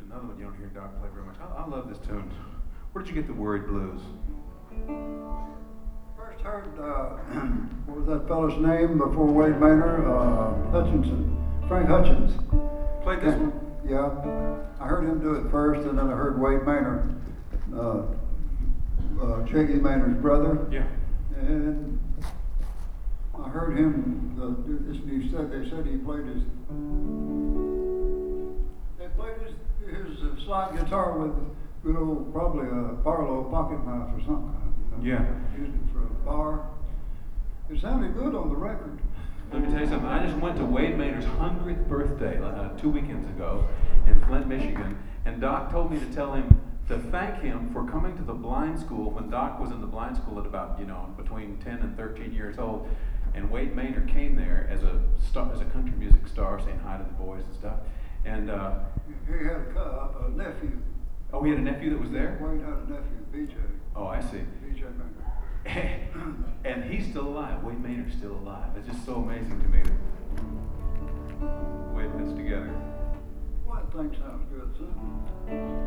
Another one you don't hear Doc play very much. I love this tune. Where did you get the word blues? First heard, what was that fellow's name before Wade Maynard? Hutchinson. Frank Hutchins. Played this one? Yeah. I heard him do it first, and then I heard Wade Maynard, J.E. Maynard's brother. Yeah. And I heard him do this, and they said he played his slide guitar with good old, probably a Barlow pocket mouse or something. Yeah. Used it for a bar. It sounded good on the record. Let me tell you something. I just went to Wade Maynard's 100th birthday 2 weekends ago in Flint, Michigan, and Doc told me to tell him to thank him for coming to the blind school when Doc was in the blind school at about, between 10 and 13 years old. And Wade Maynard came there as a country music star, saying hi to the boys and stuff. And he had a nephew. Oh, he had a nephew that was there? Wade had a nephew, BJ. Oh, I see. BJ Maynard. And he's still alive. Wade Maynard's still alive. It's just so amazing to me the way it fits together. Well, that thing sounds good, son.